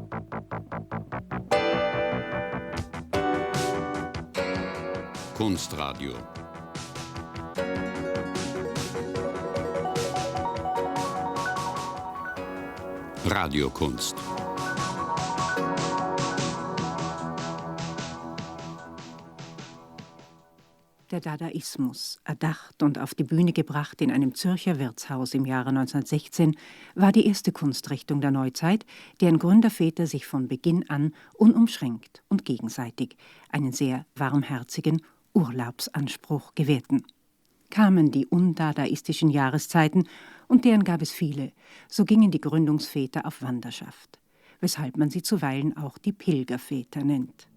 Kunstradio. Radiokunst. Der Dadaismus, erdacht und auf die Bühne gebracht in einem Zürcher Wirtshaus im Jahre 1916, war die erste Kunstrichtung der Neuzeit, deren Gründerväter sich von Beginn an unumschränkt und gegenseitig einen sehr warmherzigen Urlaubsanspruch gewährten. Kamen die undadaistischen Jahreszeiten, und deren gab es viele, so gingen die Gründungsväter auf Wanderschaft, weshalb man sie zuweilen auch die Pilgerväter nennt.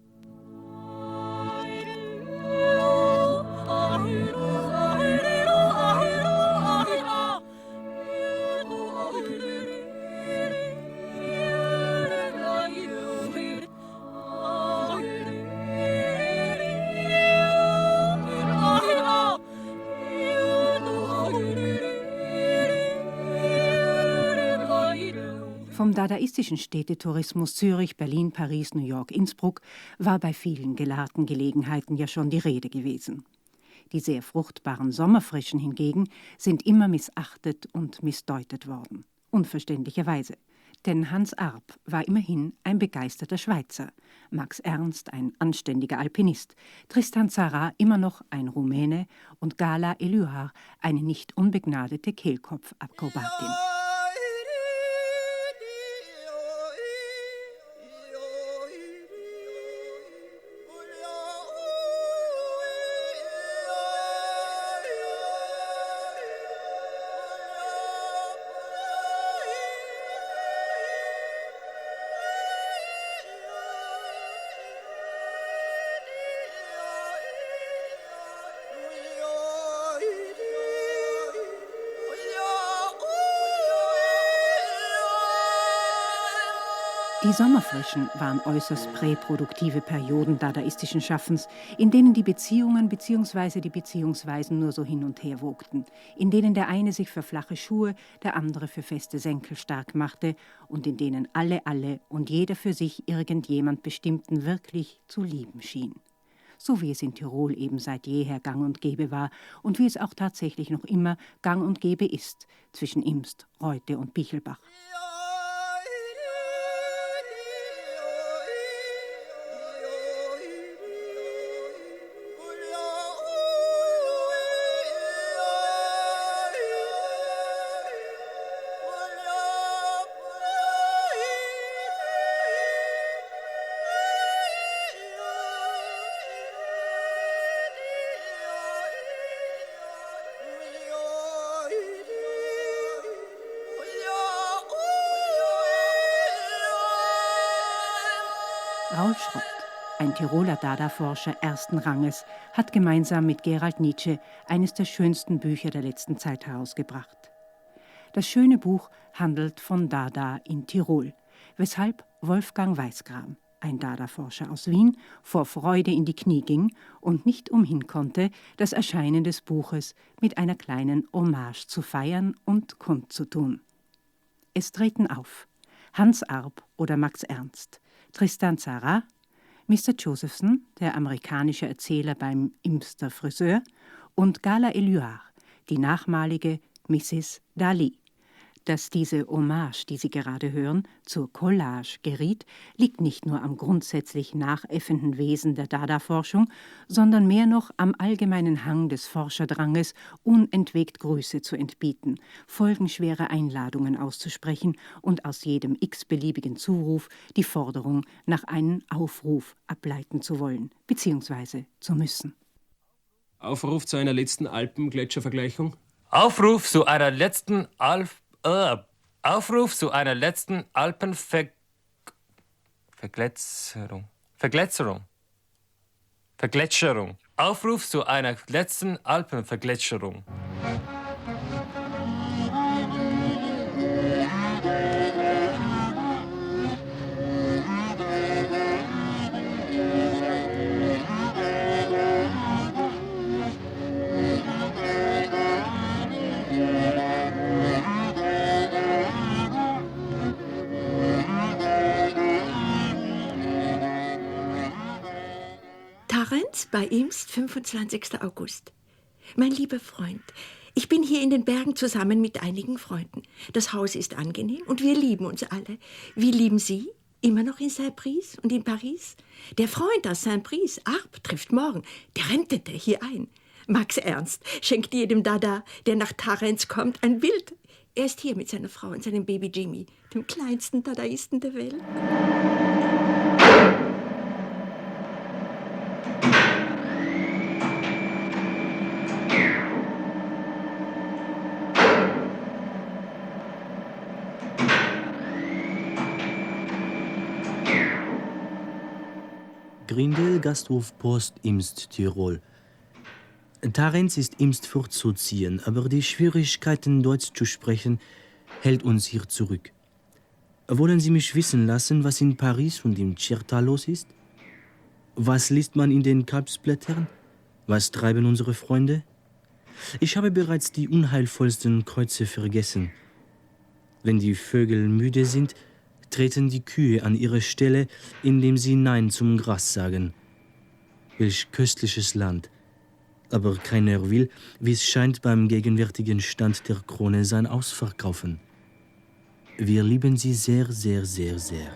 Vom dadaistischen Städtetourismus Zürich, Berlin, Paris, New York, Innsbruck war bei vielen gelahrten Gelegenheiten ja schon die Rede gewesen. Die sehr fruchtbaren Sommerfrischen hingegen sind immer missachtet und missdeutet worden. Unverständlicherweise. Denn Hans Arp war immerhin ein begeisterter Schweizer, Max Ernst ein anständiger Alpinist, Tristan Tzara immer noch ein Rumäne und Gala Eluard eine nicht unbegnadete Kehlkopfakrobatin. Die Sommerfrischen waren äußerst präproduktive Perioden dadaistischen Schaffens, in denen die Beziehungen bzw. die Beziehungsweisen nur so hin und her wogten, in denen der eine sich für flache Schuhe, der andere für feste Senkel stark machte und in denen alle und jeder für sich irgendjemand Bestimmten wirklich zu lieben schien. So wie es in Tirol eben seit jeher gang und gäbe war und wie es auch tatsächlich noch immer gang und gäbe ist zwischen Imst, Reute und Bichelbach. Raul Schrott, ein Tiroler Dada-Forscher ersten Ranges, hat gemeinsam mit Gerald Nietzsche eines der schönsten Bücher der letzten Zeit herausgebracht. Das schöne Buch handelt von Dada in Tirol, weshalb Wolfgang Weißgram, ein Dada-Forscher aus Wien, vor Freude in die Knie ging und nicht umhin konnte, das Erscheinen des Buches mit einer kleinen Hommage zu feiern und kundzutun. Es treten auf Hans Arp oder Max Ernst, Tristan Tzara, Mr. Josephson, der amerikanische Erzähler beim Imster Friseur, und Gala Eluard, die nachmalige Mrs. Dali. Dass diese Hommage, die Sie gerade hören, zur Collage geriet, liegt nicht nur am grundsätzlich nachäffenden Wesen der Dada-Forschung, sondern mehr noch am allgemeinen Hang des Forscherdranges, unentwegt Grüße zu entbieten, folgenschwere Einladungen auszusprechen und aus jedem x-beliebigen Zuruf die Forderung nach einem Aufruf ableiten zu wollen, bzw. zu müssen. Aufruf zu einer letzten Alpengletschervergleichung? Aufruf zu einer letzten Alpenvergletterung. Aufruf zu einer letzten Alpenvergletterung. Tarens bei Imst, 25. August. Mein lieber Freund, ich bin hier in den Bergen zusammen mit einigen Freunden. Das Haus ist angenehm und wir lieben uns alle. Wie lieben Sie? Immer noch in Saint-Brice und in Paris? Der Freund aus Saint-Brice, Arp, trifft morgen. Der rentete hier ein. Max Ernst schenkt jedem Dada, der nach Tarens kommt, ein Bild. Er ist hier mit seiner Frau und seinem Baby Jimmy, dem kleinsten Dadaisten der Welt. Grindel, Gasthof Post, Imst, Tirol. Tarens ist Imst vorzuziehen, aber die Schwierigkeiten, Deutsch zu sprechen, hält uns hier zurück. Wollen Sie mich wissen lassen, was in Paris und im Cirta los ist? Was liest man in den Kalbsblättern? Was treiben unsere Freunde? Ich habe bereits die unheilvollsten Kreuze vergessen. Wenn die Vögel müde sind, treten die Kühe an ihre Stelle, indem sie Nein zum Gras sagen. Welch köstliches Land. Aber keiner will, wie es scheint, beim gegenwärtigen Stand der Krone sein ausverkaufen. Wir lieben sie sehr, sehr, sehr, sehr.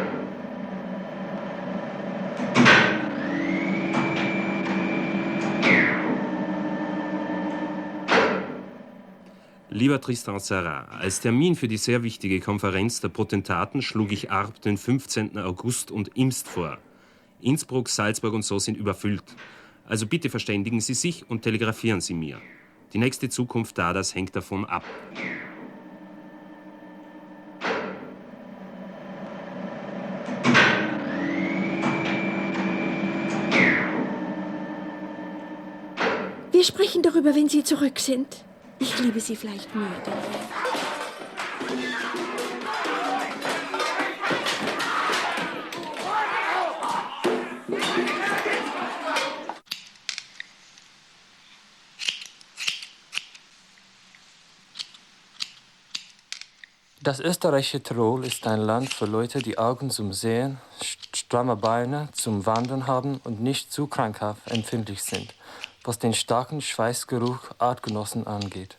Lieber Tristan Tzara, als Termin für die sehr wichtige Konferenz der Potentaten schlug ich Arp den 15. August und Imst vor. Innsbruck, Salzburg und so sind überfüllt. Also bitte verständigen Sie sich und telegrafieren Sie mir. Die nächste Zukunft Dadas hängt davon ab. Wir sprechen darüber, wenn Sie zurück sind. Ich liebe Sie vielleicht mehr denn je. Das österreichische Tirol ist ein Land für Leute, die Augen zum Sehen, stramme Beine zum Wandern haben und nicht zu krankhaft empfindlich sind, was den starken Schweißgeruch Artgenossen angeht.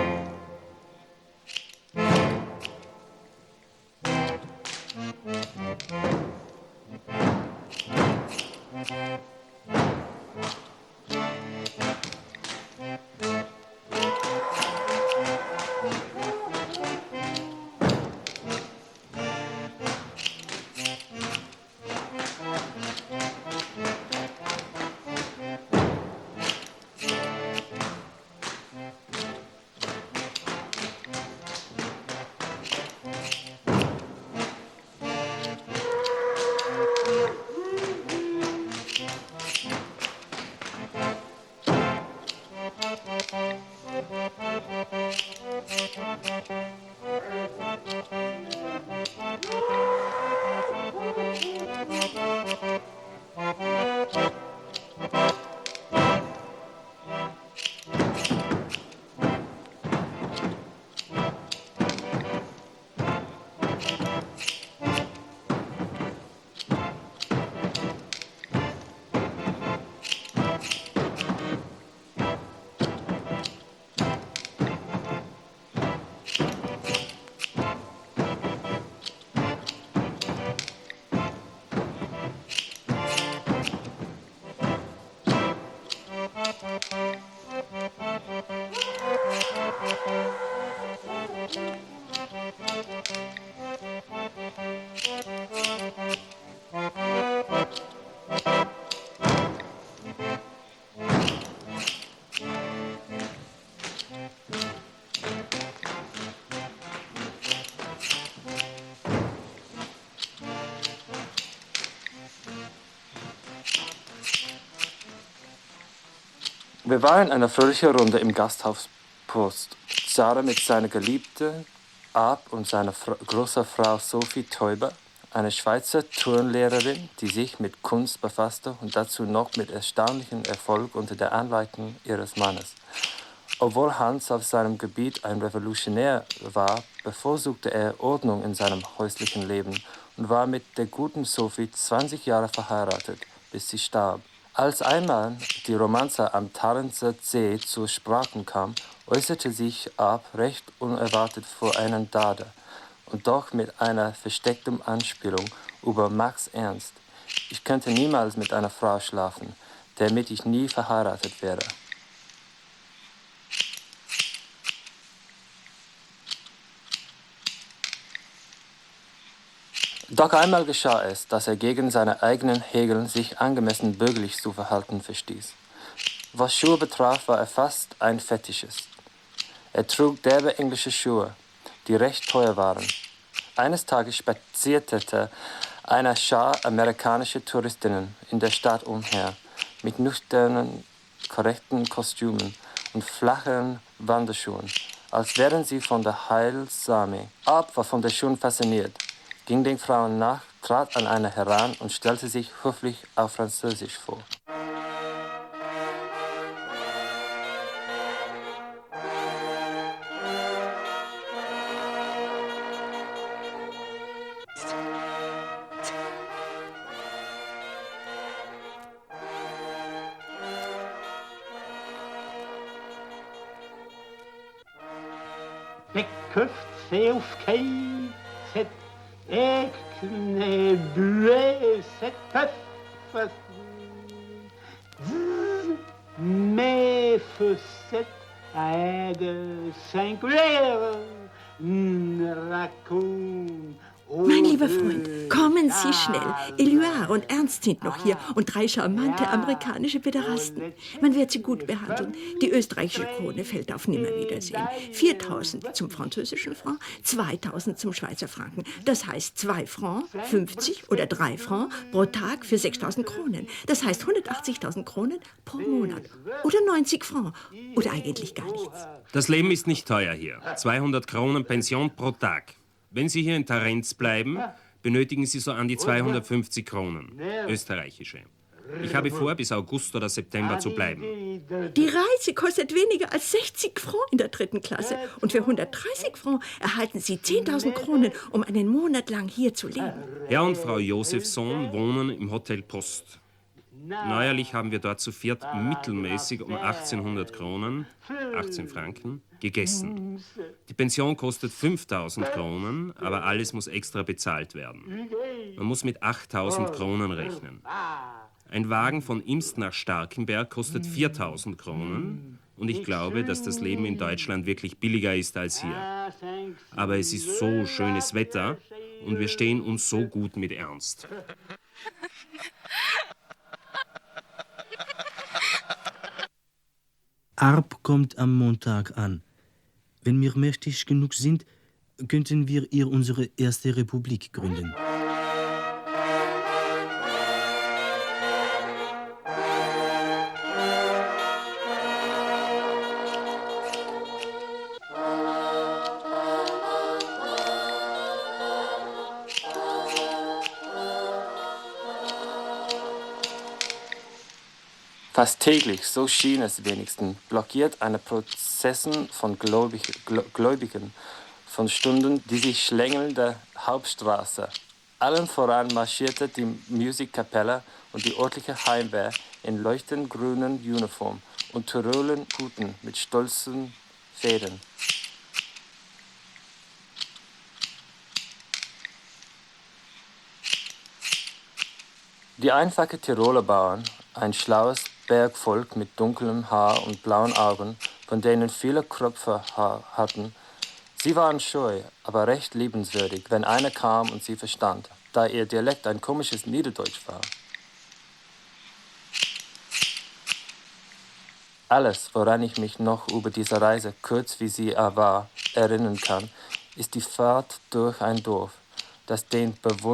Wir waren eine fröhliche Runde im Gasthaus Post. Sarah mit seiner Geliebten, Arp und seiner großen Frau Sophie Teuber, eine Schweizer Turnlehrerin, die sich mit Kunst befasste und dazu noch mit erstaunlichem Erfolg unter der Anleitung ihres Mannes. Obwohl Hans auf seinem Gebiet ein Revolutionär war, bevorzugte er Ordnung in seinem häuslichen Leben und war mit der guten Sophie 20 Jahre verheiratet, bis sie starb. Als einmal die Romanze am Tarenzer See zur Sprache kam, äußerte sich Arp recht unerwartet vor einem Dada und doch mit einer versteckten Anspielung über Max Ernst. Ich könnte niemals mit einer Frau schlafen, damit ich nie verheiratet wäre. Doch einmal geschah es, dass er gegen seine eigenen Regeln sich angemessen bürgerlich zu verhalten verstieß. Was Schuhe betraf, war er fast ein Fetischist. Er trug derbe englische Schuhe, die recht teuer waren. Eines Tages spazierte eine Schar amerikanischer Touristinnen in der Stadt umher, mit nüchternen, korrekten Kostümen und flachen Wanderschuhen, als wären sie von der Heilsarmee. Arp war von den Schuhen fasziniert, ging den Frauen nach, trat an eine heran und stellte sich höflich auf Französisch vor. Mein lieber Freund, kommen Sie schnell. Éluard und Ernst sind noch hier und 3 charmante amerikanische Pederasten. Man wird sie gut behandeln. Die österreichische Krone fällt auf Nimmerwiedersehen. 4.000 zum französischen Franc, 2.000 zum Schweizer Franken. Das heißt 2 Francs, 50 oder 3 Francs pro Tag für 6.000 Kronen. Das heißt 180.000 Kronen pro Monat. Oder 90 Francs. Oder eigentlich gar nichts. Das Leben ist nicht teuer hier. 200 Kronen Pension pro Tag. Wenn Sie hier in Tarenz bleiben, benötigen Sie so an die 250 Kronen, österreichische. Ich habe vor, bis August oder September zu bleiben. Die Reise kostet weniger als 60 Francs in der 3. Klasse. Und für 130 Francs erhalten Sie 10.000 Kronen, um einen Monat lang hier zu leben. Herr und Frau Josefsson wohnen im Hotel Post. Neuerlich haben wir dort zu viert mittelmäßig um 1800 Kronen, 18 Franken, gegessen. Die Pension kostet 5.000 Kronen, aber alles muss extra bezahlt werden. Man muss mit 8.000 Kronen rechnen. Ein Wagen von Imst nach Starkenberg kostet 4.000 Kronen und ich glaube, dass das Leben in Deutschland wirklich billiger ist als hier. Aber es ist so schönes Wetter und wir stehen uns so gut mit Ernst. Arp kommt am Montag an. Wenn wir mächtig genug sind, könnten wir ihr unsere erste Republik gründen. Fast täglich, so schien es wenigstens, blockiert eine Prozessen von Gläubigen von Stunden die sich schlängelnde Hauptstraße. Allen voran marschierte die Musikkapelle und die örtliche Heimwehr in leuchtend grünen Uniform und Tyroler Huten mit stolzen Fäden. Die einfachen Tiroler Bauern, ein schlaues Bergvolk mit dunklem Haar und blauen Augen, von denen viele Kröpfe hatten. Sie waren scheu, aber recht liebenswürdig, wenn einer kam und sie verstand, da ihr Dialekt ein komisches Niederdeutsch war. Alles, woran ich mich noch über diese Reise, kurz wie sie war, erinnern kann, ist die Fahrt durch ein Dorf, das den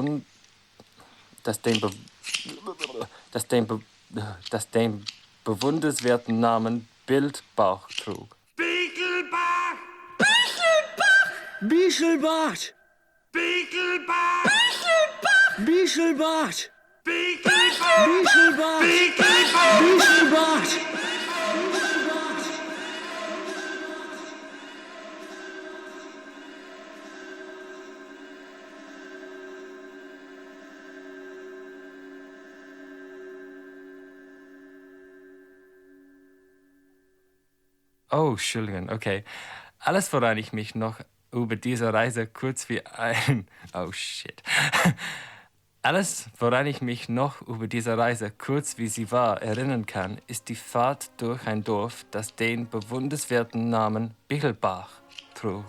bewundernswerten Namen Bildbach trug. Bichelbach! Bichelbach! Bichelbach! Bichelbach! Bichelbach! Bichelbach! Bichelbach! Bichelbach! Oh, Entschuldigung, okay. Alles, woran ich mich noch über diese Reise kurz wie ein... Oh, shit. Alles, woran ich mich noch über diese Reise kurz wie sie war erinnern kann, ist die Fahrt durch ein Dorf, das den bewundernswerten Namen Bichelbach trug.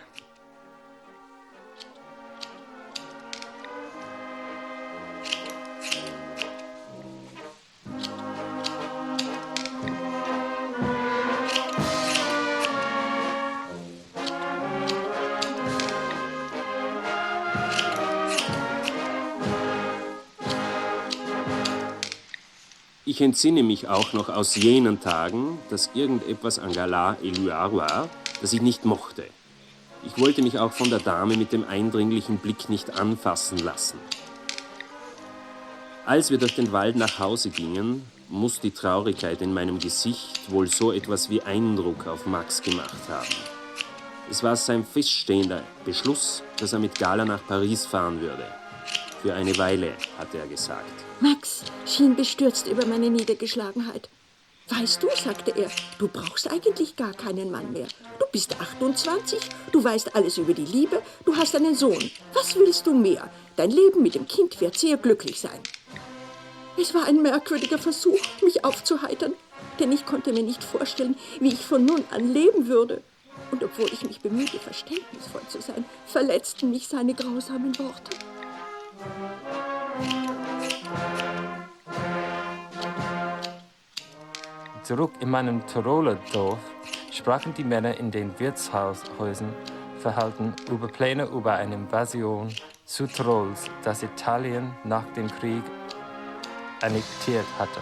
Ich entsinne mich auch noch aus jenen Tagen, dass irgendetwas an Gala Éluard war, das ich nicht mochte. Ich wollte mich auch von der Dame mit dem eindringlichen Blick nicht anfassen lassen. Als wir durch den Wald nach Hause gingen, muss die Traurigkeit in meinem Gesicht wohl so etwas wie Eindruck auf Max gemacht haben. Es war sein feststehender Beschluss, dass er mit Gala nach Paris fahren würde. Für eine Weile, hatte er gesagt. Max schien bestürzt über meine Niedergeschlagenheit. Weißt du, sagte er, du brauchst eigentlich gar keinen Mann mehr. Du bist 28, du weißt alles über die Liebe, du hast einen Sohn. Was willst du mehr? Dein Leben mit dem Kind wird sehr glücklich sein. Es war ein merkwürdiger Versuch, mich aufzuheitern, denn ich konnte mir nicht vorstellen, wie ich von nun an leben würde. Und obwohl ich mich bemühte, verständnisvoll zu sein, verletzten mich seine grausamen Worte. Zurück in meinem Tiroler Dorf sprachen die Männer in den Wirtshaushäusern verhalten über Pläne über eine Invasion Südtirols, das Italien nach dem Krieg annektiert hatte.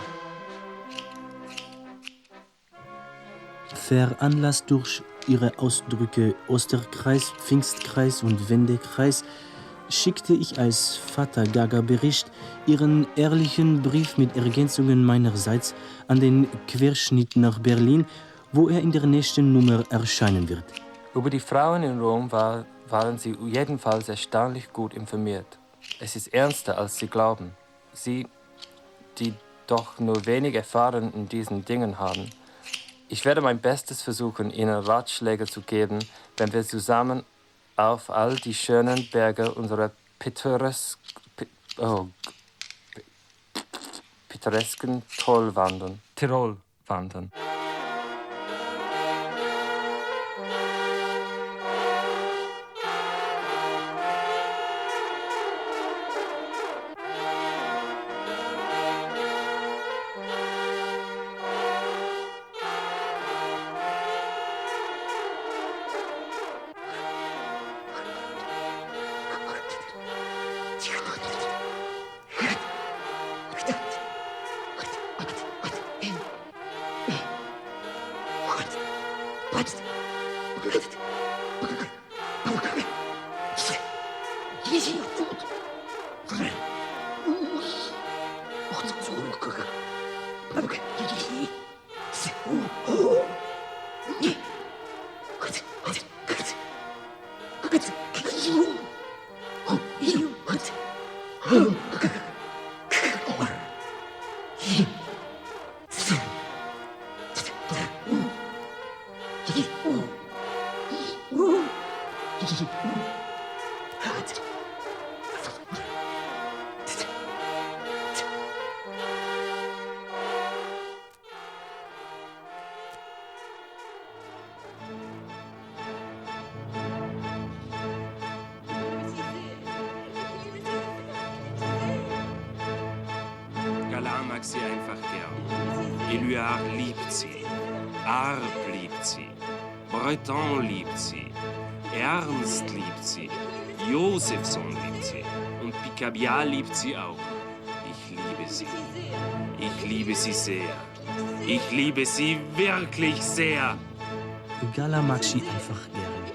Veranlasst durch ihre Ausdrücke Osterkreis, Pfingstkreis und Wendekreis, schickte ich als Vater Gaga Bericht ihren ehrlichen Brief mit Ergänzungen meinerseits an den Querschnitt nach Berlin, wo er in der nächsten Nummer erscheinen wird. Über die Frauen in Rom waren sie jedenfalls erstaunlich gut informiert. Es ist ernster, als sie glauben. Sie, die doch nur wenig Erfahrung in diesen Dingen haben. Ich werde mein Bestes versuchen, ihnen Ratschläge zu geben, wenn wir zusammen auf all die schönen Berge unserer pittoresken Tirol wandern. Gala mag sie einfach gern. Éluard liebt sie. Arp liebt sie. Breton liebt sie. Ernst liebt sie. Josephson liebt sie. Und Picabia liebt sie auch. Ich liebe sie. Ich liebe sie sehr. Ich liebe sie wirklich sehr. Gala mag sie einfach gern.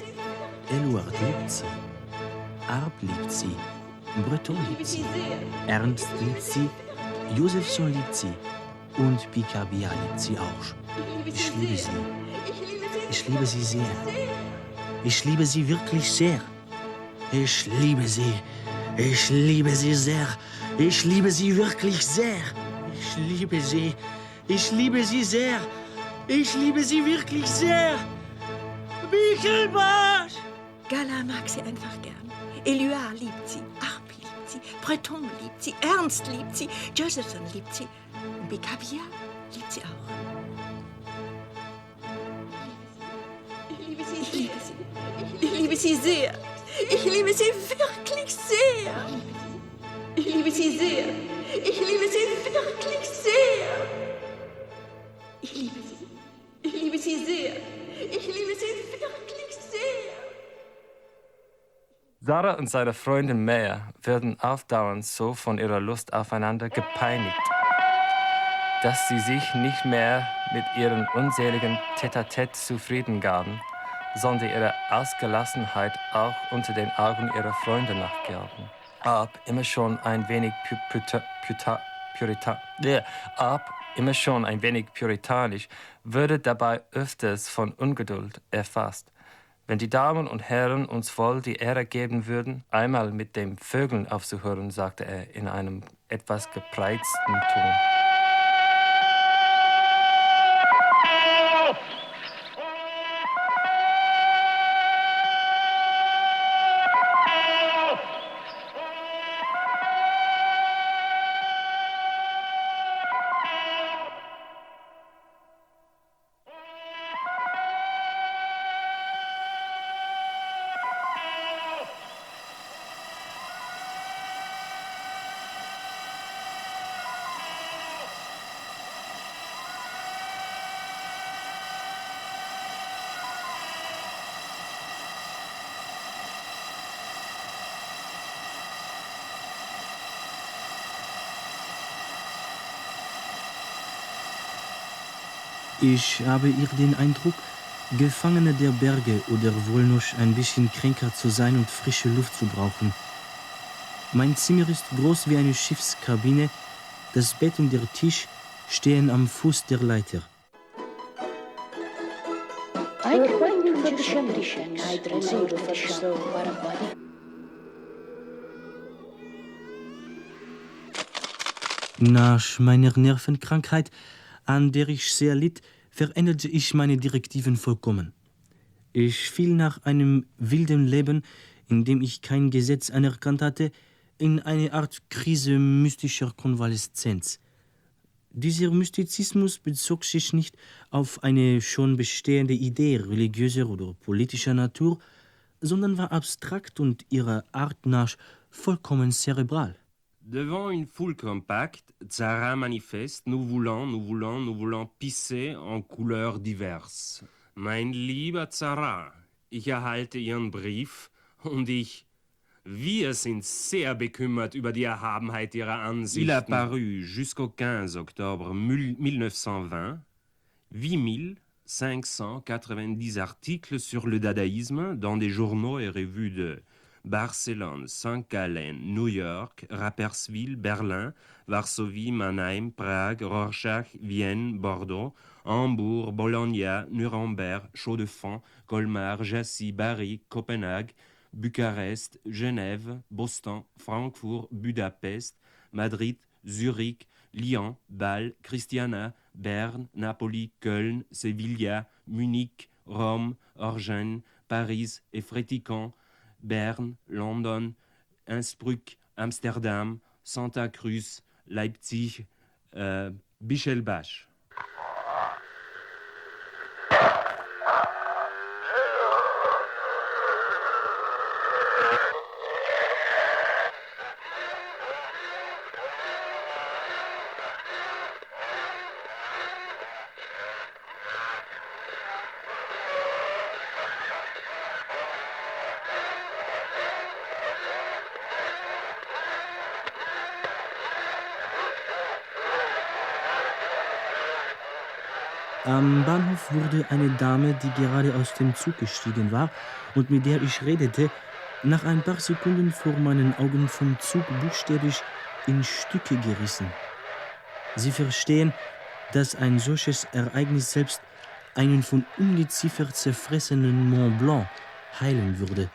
Éluard liebt sie. Arp liebt sie. Breton liebt sie. Ernst liebt sie. Josephson liebt sie. Und Picabia liebt sie auch. Ich liebe sie. Ich liebe sie sehr. Ich liebe sie wirklich sehr. Ich liebe sie. Ich liebe sie sehr. Ich liebe sie wirklich sehr. Ich liebe sie. Ich liebe sie sehr. Ich liebe sie wirklich sehr. Bichelbach! Gala mag sie einfach gern. Éluard liebt sie, Arp liebt sie, Breton liebt sie, Ernst liebt sie, Josephson liebt sie und Beccaria liebt sie auch. Ich liebe sie. Ich liebe sie sehr. Ich liebe sie wirklich sehr. Ich liebe sie sehr. Ich liebe sie wirklich sehr. Ich liebe sie. Ich liebe sie sehr. Ich liebe sie wirklich sehr. Sarah und seine Freundin Maya werden aufdauernd so von ihrer Lust aufeinander gepeinigt, dass sie sich nicht mehr mit ihren unseligen Tête-à-Tête zufrieden gaben, sondern ihre Ausgelassenheit auch unter den Augen ihrer Freunde nachgaben. Ab, immer schon ein wenig puritanisch, würde dabei öfters von Ungeduld erfasst. Wenn die Damen und Herren uns wohl die Ehre geben würden, einmal mit dem Vögeln aufzuhören, sagte er in einem etwas gepreizten Ton. Ich habe eher den Eindruck, Gefangene der Berge oder wohl noch ein bisschen kränker zu sein und frische Luft zu brauchen. Mein Zimmer ist groß wie eine Schiffskabine, das Bett und der Tisch stehen am Fuß der Leiter. Nach meiner Nervenkrankheit, an der ich sehr litt, veränderte ich meine Direktiven vollkommen. Ich fiel nach einem wilden Leben, in dem ich kein Gesetz anerkannt hatte, in eine Art Krise mystischer Konvaleszenz. Dieser Mystizismus bezog sich nicht auf eine schon bestehende Idee religiöser oder politischer Natur, sondern war abstrakt und ihrer Art nach vollkommen cerebral. Devant une foule compacte, Zara manifeste, nous voulons pisser en couleurs diverses. Mein lieber Zara, ich erhalte Ihren Brief und wir sind sehr bekümmert über die Erhabenheit Ihrer Ansichten. Il a paru jusqu'au 15 octobre 1920 8590 articles sur le dadaïsme dans des journaux et revues de Barcelone, St. Gallen, New York, Rapperswil, Berlin, Varsovie, Mannheim, Prague, Rorschach, Vienne, Bordeaux, Hambourg, Bologna, Nuremberg, Chaux-de-Fonds, Colmar, Jassy, Bari, Copenhague, Bucarest, Genève, Boston, Francfort, Budapest, Madrid, Zurich, Lyon, Bâle, Christiana, Berne, Napoli, Köln, Sevilla, Munich, Rome, Orgène, Paris et Fréticon, Berne, London, Innsbruck, Amsterdam, Santa Cruz, Leipzig, Bichelbach. Am Bahnhof wurde eine Dame, die gerade aus dem Zug gestiegen war und mit der ich redete, nach ein paar Sekunden vor meinen Augen vom Zug buchstäblich in Stücke gerissen. Sie verstehen, dass ein solches Ereignis selbst einen von Ungeziefer zerfressenen Mont Blanc heilen würde.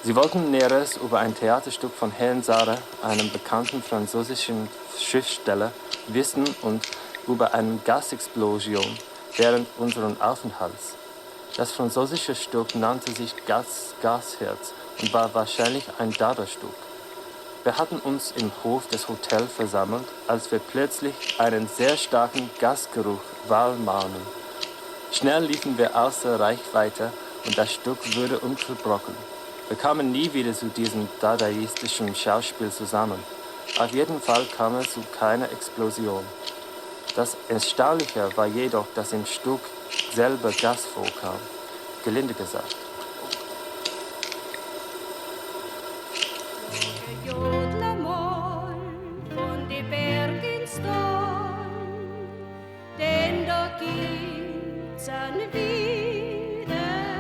Sie wollten Näheres über ein Theaterstück von Herrn Sarre, einem bekannten französischen Schriftsteller, wissen und über eine Gasexplosion während unseres Aufenthalts. Das französische Stück nannte sich Gasherz und war wahrscheinlich ein Dada-Stück. Wir hatten uns im Hof des Hotels versammelt, als wir plötzlich einen sehr starken Gasgeruch wahrnahmen. Schnell liefen wir außer Reichweite und das Stück wurde unterbrochen. Wir kamen nie wieder zu diesem dadaistischen Schauspiel zusammen. Auf jeden Fall kam es zu keiner Explosion. Das Erstaunliche war jedoch, dass im Stück selber Gas vorkam, gelinde gesagt. Von den Bergen Stall, denn da gibt's ein Widerhall.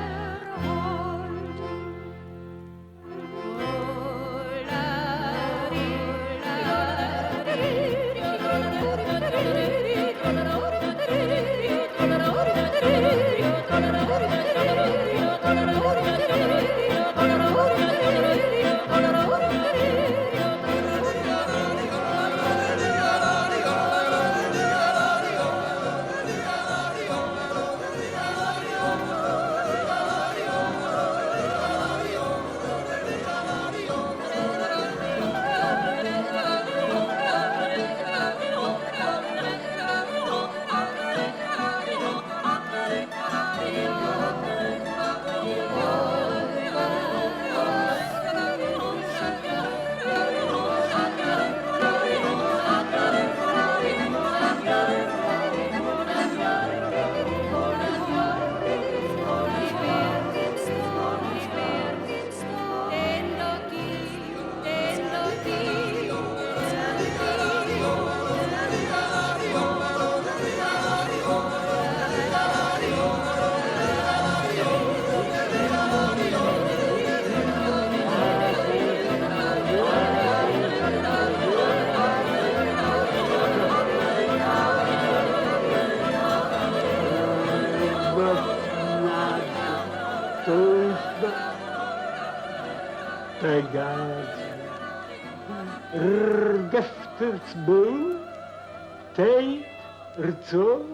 Geftersboel, tijd, zo,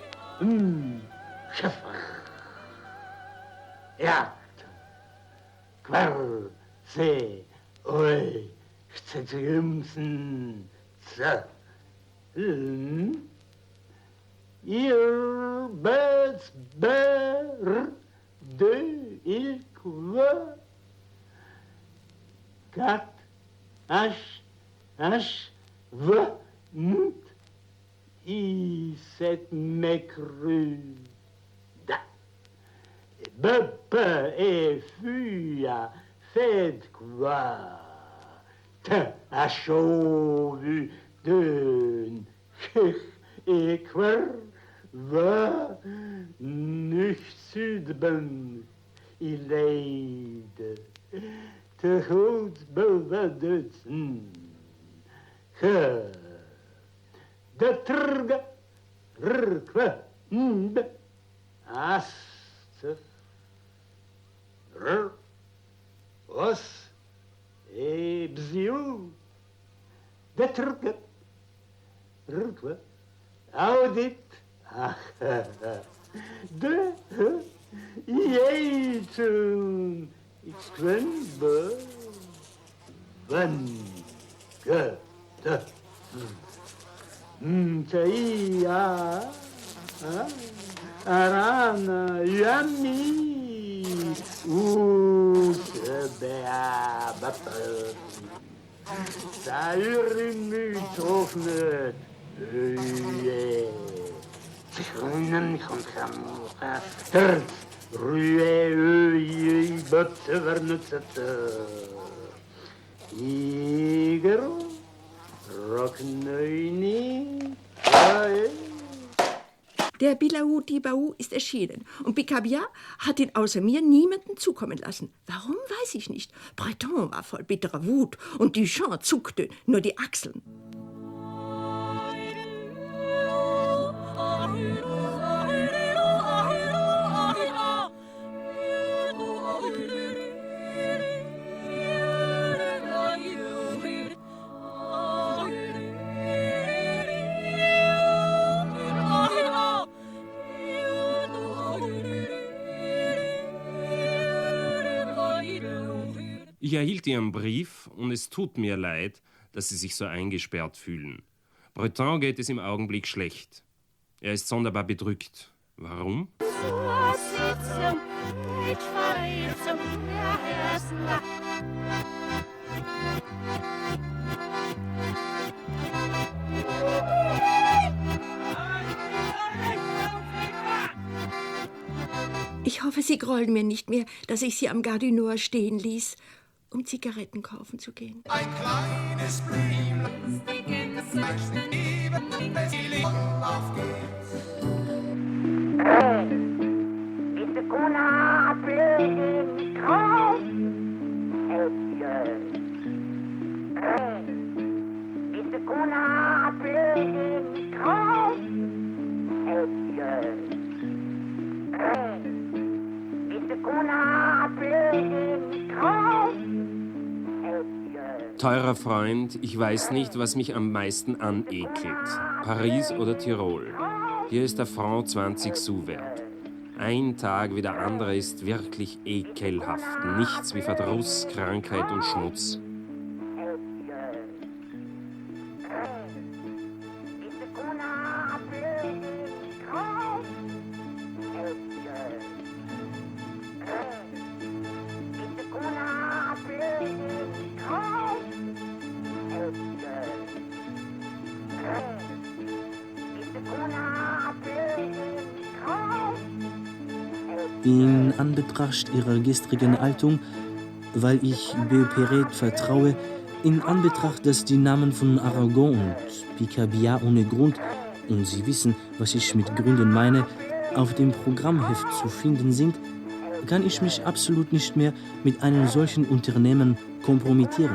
scheffer. Jacht, kwel, zee, oi, chcetjumsen, ze. Ihr bets ber, de ik wa. Kat, ash, va, nt, I set me cru. Da. Beppe et fuia, faites quoi? Te a chauvu d'un et quer va nicht südben I leid. Te goed bewaarden. Ge. De trge. Rkwe. Nde. Aste. R. Os. E bziu. De trge. Rkwe. Audit. Ach. De. Jeetun. Ik kwembe. Van. Ge. De. Taia. Arana. Yami. Oetebea. Bappel. Sauren trofnet. Schönen Herd. Rue, Iger, Rockneuni, Der Bilau Dibau ist erschienen und Picabia hat ihn außer mir niemanden zukommen lassen. Warum, weiß ich nicht. Breton war voll bitterer Wut und Duchamp zuckte nur die Achseln. Ich erhielt Ihren Brief und es tut mir leid, dass Sie sich so eingesperrt fühlen. Breton geht es im Augenblick schlecht. Er ist sonderbar bedrückt. Warum? Ich hoffe, Sie grollen mir nicht mehr, dass ich Sie am Gare du Nord stehen ließ, um Zigaretten kaufen zu gehen. Ein kleines Blümchen, auf geht's. Ist der Kuna blöd drauf? Ist der Kuna blöd drauf? Ist der Kuna blöd drauf? Teurer Freund, ich weiß nicht, was mich am meisten anekelt. Paris oder Tirol. Hier ist der Franc 20 Sous wert. Ein Tag wie der andere ist wirklich ekelhaft. Nichts wie Verdruss, Krankheit und Schmutz. In Anbetracht ihrer gestrigen Haltung, weil ich Beauperret vertraue, in Anbetracht, dass die Namen von Aragon und Picabia ohne Grund, und Sie wissen, was ich mit Gründen meine, auf dem Programmheft zu finden sind, kann ich mich absolut nicht mehr mit einem solchen Unternehmen kompromittieren.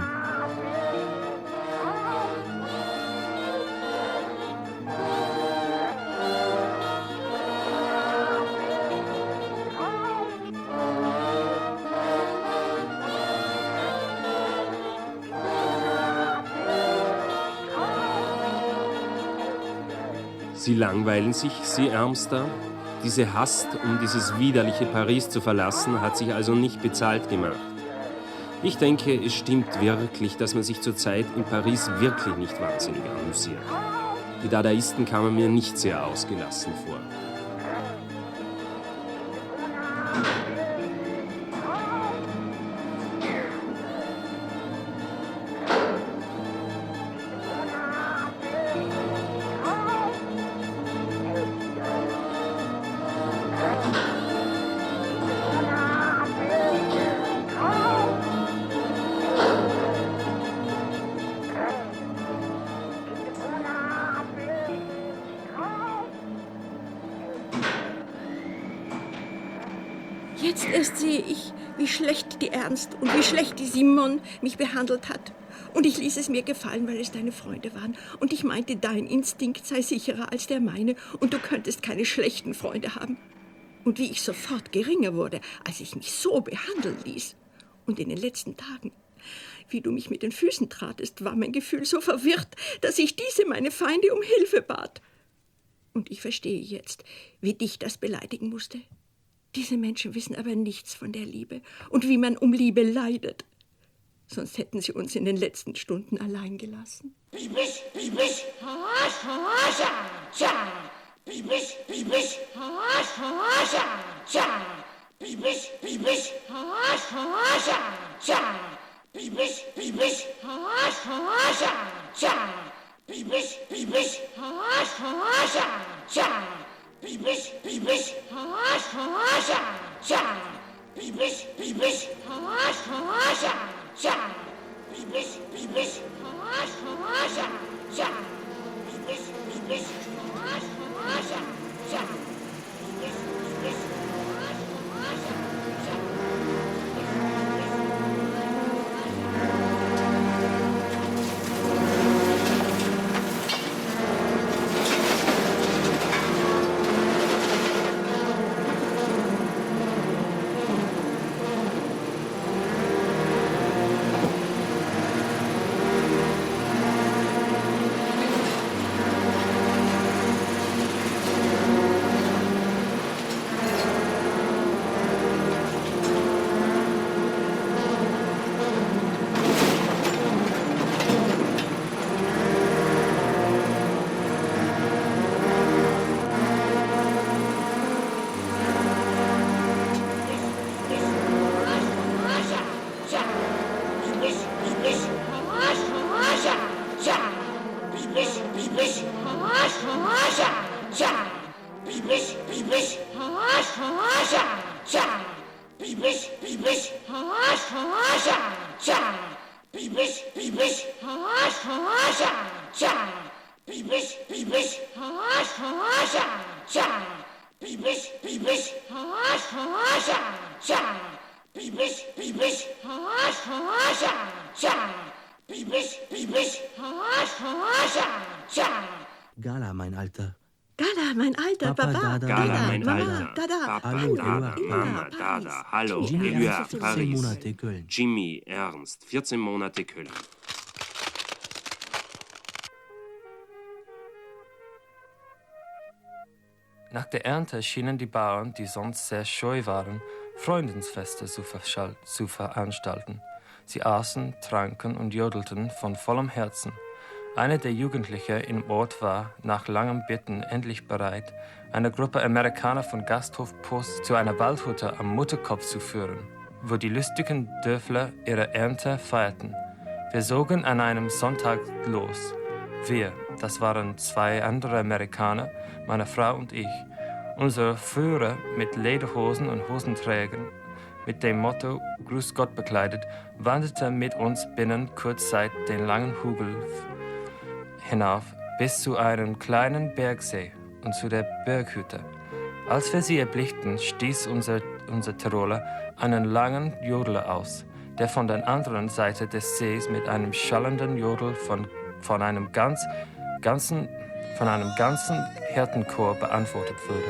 Sie langweilen sich, Sie Ärmster? Diese Hast, um dieses widerliche Paris zu verlassen, hat sich also nicht bezahlt gemacht. Ich denke, es stimmt wirklich, dass man sich zurzeit in Paris wirklich nicht wahnsinnig amüsiert. Die Dadaisten kamen mir nicht sehr ausgelassen vor. Jetzt erst sehe ich, wie schlecht die Ernst und wie schlecht die Simon mich behandelt hat. Und ich ließ es mir gefallen, weil es deine Freunde waren. Und ich meinte, dein Instinkt sei sicherer als der meine und du könntest keine schlechten Freunde haben. Und wie ich sofort geringer wurde, als ich mich so behandeln ließ. Und in den letzten Tagen, wie du mich mit den Füßen tratest, war mein Gefühl so verwirrt, dass ich diese meine Feinde um Hilfe bat. Und ich verstehe jetzt, wie dich das beleidigen musste. Diese Menschen wissen aber nichts von der Liebe und wie man um Liebe leidet. Sonst hätten sie uns in den letzten Stunden allein gelassen. Bibis, bibis, hasch, hascha, cha. Bibis, bibis, hasch, hascha, cha. Bibis, bibis, hasch, hascha, cha. Bibis, bibis, hasch, hascha, cha. Bibis, bibis, hasch, hascha, cha. Bibis, bibis, hasch, hascha, cha. Bibis, bibis, hasch, hascha, cha. Bibis, bibis, hasch, hascha, cha. Bibis, bibis, hasch, hascha, cha. Bibis, bibis, hasch, hascha, cha. Bibisch, bibisch, hasch, hascha, cha. Bibisch, bibisch, hasch, hascha, cha. Bibisch, bibisch, hasch, hascha, cha. Bibisch, bibisch, hasch, hascha, cha. Bibisch, bibisch, hasch, hascha, cha. Bibisch, bibisch, hasch, hascha, cha. Gala, mein Alter. Gala, mein Alter, Papa, Papa, Dada, Gala, Dada, mein Mama, Alter. Dada, Papa, Hallo, Dada, immer, Mama, Paris. Dada, hallo, Jimmy, Elua, 14 Paris. Monate Köln. Jimmy, Ernst, 14 Monate Köln. Nach der Ernte schienen die Bauern, die sonst sehr scheu waren, Freundesfeste zu veranstalten. Sie aßen, tranken und jodelten von vollem Herzen. Einer der Jugendlichen im Ort war, nach langem Bitten, endlich bereit, eine Gruppe Amerikaner von Gasthof Post zu einer Waldhütte am Mutterkopf zu führen, wo die lustigen Dörfler ihre Ernte feierten. Wir zogen an einem Sonntag los. Wir, das waren 2 andere Amerikaner, meine Frau und ich. Unser Führer mit Lederhosen und Hosenträgern, mit dem Motto Grüß Gott bekleidet, wanderte mit uns binnen Kurzzeit den langen Hügel hinauf bis zu einem kleinen Bergsee und zu der Berghütte. Als wir sie erblickten, stieß unser Tiroler einen langen Jodler aus, der von der anderen Seite des Sees mit einem schallenden Jodel von einem ganzen Hirtenchor beantwortet wurde.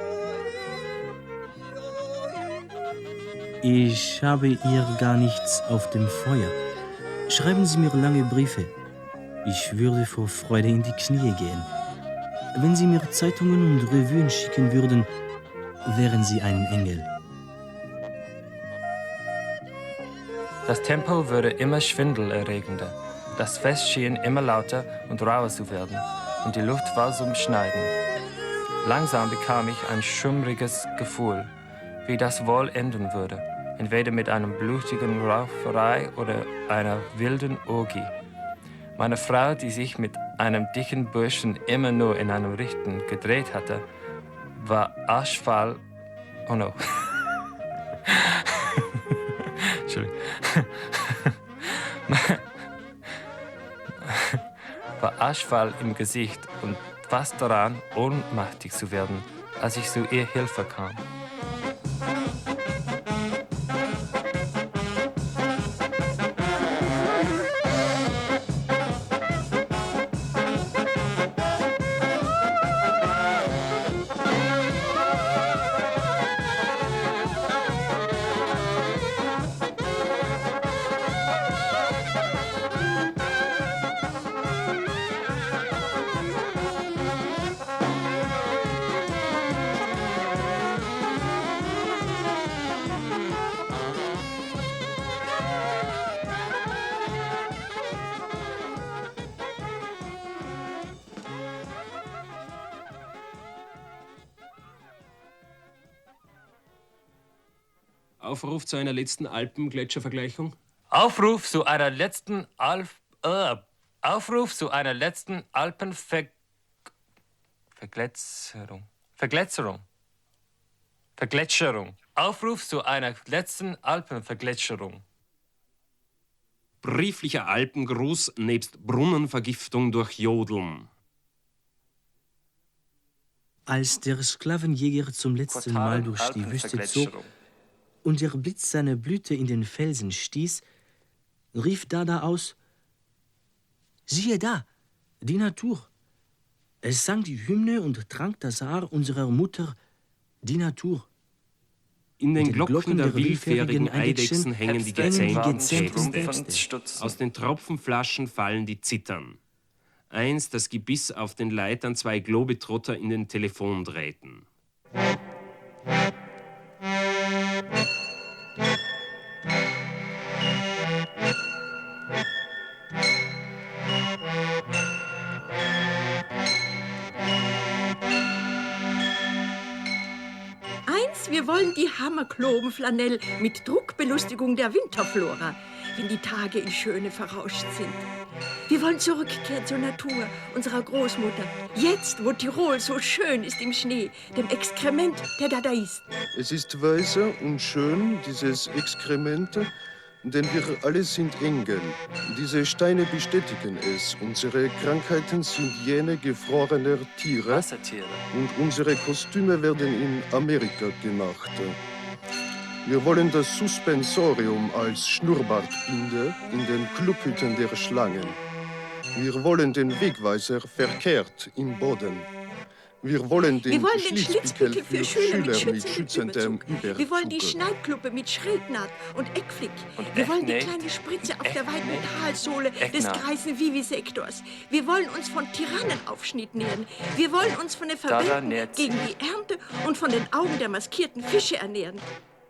Ich habe ihr gar nichts auf dem Feuer. Schreiben Sie mir lange Briefe. Ich würde vor Freude in die Knie gehen. Wenn Sie mir Zeitungen und Revuen schicken würden, wären Sie ein Engel. Das Tempo wurde immer schwindelerregender. Das Fest schien immer lauter und rauer zu werden und die Luft war zum Schneiden. Langsam bekam ich ein schummriges Gefühl, wie das wohl enden würde, entweder mit einer blutigen Rauferei oder einer wilden Orgie. Meine Frau, die sich mit einem dicken Burschen immer nur in einem Richtung gedreht hatte, war aschfahl. Oh no. Entschuldigung. War aschfahl im Gesicht und fast daran, ohnmächtig zu werden, als ich zu ihr Hilfe kam. Aufruf zu einer letzten Alpengletschervergleichung. Aufruf zu einer letzten Vergletszerung. Aufruf zu einer letzten Alpenvergletszerung. Brieflicher Alpengruß nebst Brunnenvergiftung durch Jodeln. Als der Sklavenjäger zum letzten Mal durch die Wüste zog und der Blitz seiner Blüte in den Felsen stieß, rief Dada aus: Siehe da, die Natur! Es sang die Hymne und trank das Haar unserer Mutter, die Natur. In den Glocken der willfährigen willfährigen Eidechsen hängen die gezähmten gezähmten Äxte. Äxte. Aus den Tropfenflaschen fallen die Zittern. Eins das Gebiss auf den Leitern, 2 Globetrotter in den Telefondrähten. Wir wollen die Hammerklobenflanell mit Druckbelustigung der Winterflora, wenn die Tage in Schöne verrauscht sind. Wir wollen zurückkehren zur Natur unserer Großmutter. Jetzt, wo Tirol so schön ist im Schnee, dem Exkrement der Dadaisten. Es ist weise und schön, dieses Exkrement, denn wir alle sind Engel. Diese Steine bestätigen es. Unsere Krankheiten sind jene gefrorener Tiere. Wassertiere. Und unsere Kostüme werden in Amerika gemacht. Wir wollen das Suspensorium als Schnurrbartbinde in den Clubhütten der Schlangen. Wir wollen den Wegweiser verkehrt im Boden. Wir wollen den Schlitzpickel für Schüler mit schützendem Überzug. Wir wollen die Schneidkluppe mit Schrägnaht und Eckflick. Wir wollen die kleine Spritze auf der weiten Talsohle des greisen Vivisektors. Wir wollen uns von Tyrannenaufschnitt nähren. Wir wollen uns von den Verbänden gegen die Ernte und von den Augen der maskierten Fische ernähren.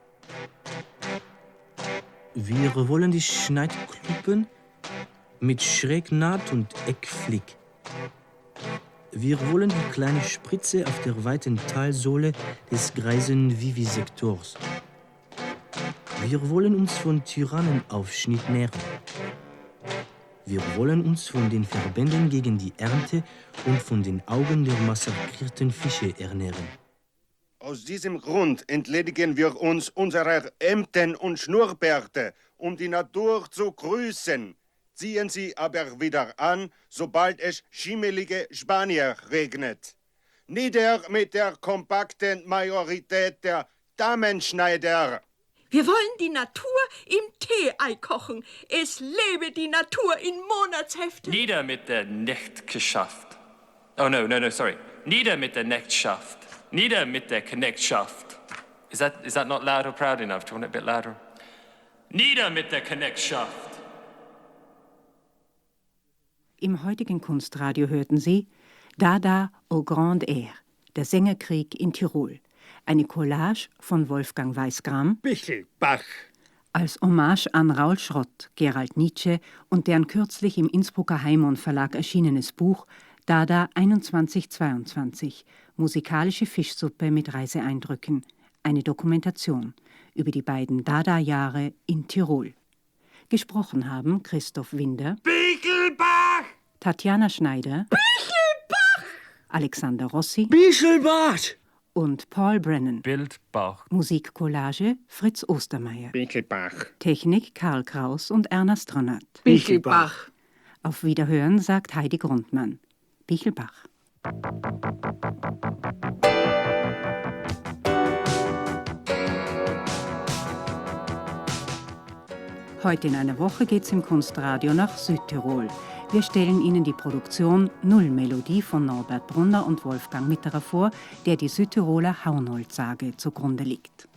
Wir wollen die Schneidkluppen mit Schrägnaht und Eckflick. Wir wollen die kleine Spritze auf der weiten Talsohle des greisen Vivisektors. Wir wollen uns von Tyrannenaufschnitt nähren. Wir wollen uns von den Verbänden gegen die Ernte und von den Augen der massakrierten Fische ernähren. Aus diesem Grund entledigen wir uns unserer Ämten und Schnurrbärte, um die Natur zu grüßen. Ziehen sie aber wieder an, sobald es schimmelige Spanier regnet. Nieder mit der kompakten Majorität der Damenschneider! Wir wollen die Natur im Tee-Ei kochen. Es lebe die Natur in Monatsheften. Nieder mit der Knechtschaft. Oh, no, sorry. Nieder mit der Knechtschaft. Nieder mit der Knechtschaft. Is that not loud or proud enough? Do you want it a bit louder? Nieder mit der Knechtschaft. Im heutigen Kunstradio hörten Sie Dada au Grand Air, der Sängerkrieg in Tirol. Eine Collage von Wolfgang Weißgram. Bichelbach. Als Hommage an Raoul Schrott, Gerald Nietzsche und deren kürzlich im Innsbrucker Heimon Verlag erschienenes Buch Dada 2122, musikalische Fischsuppe mit Reiseeindrücken. Eine Dokumentation über die beiden Dada-Jahre in Tirol. Gesprochen haben Christoph Winder, Bichelbach! Tatjana Schneider, Bichelbach! Alexander Rossi, Bichelbach! und Paul Brennan. Bildbach. Musikcollage Fritz Ostermeier. Bichelbach. Technik Karl Kraus und Erna Stronert. Bichelbach. Auf Wiederhören sagt Heidi Grundmann. Bichelbach. Heute in einer Woche geht's im Kunstradio nach Südtirol. Wir stellen Ihnen die Produktion Nullmelodie von Norbert Brunner und Wolfgang Mitterer vor, der die Südtiroler Haunoldsage zugrunde liegt.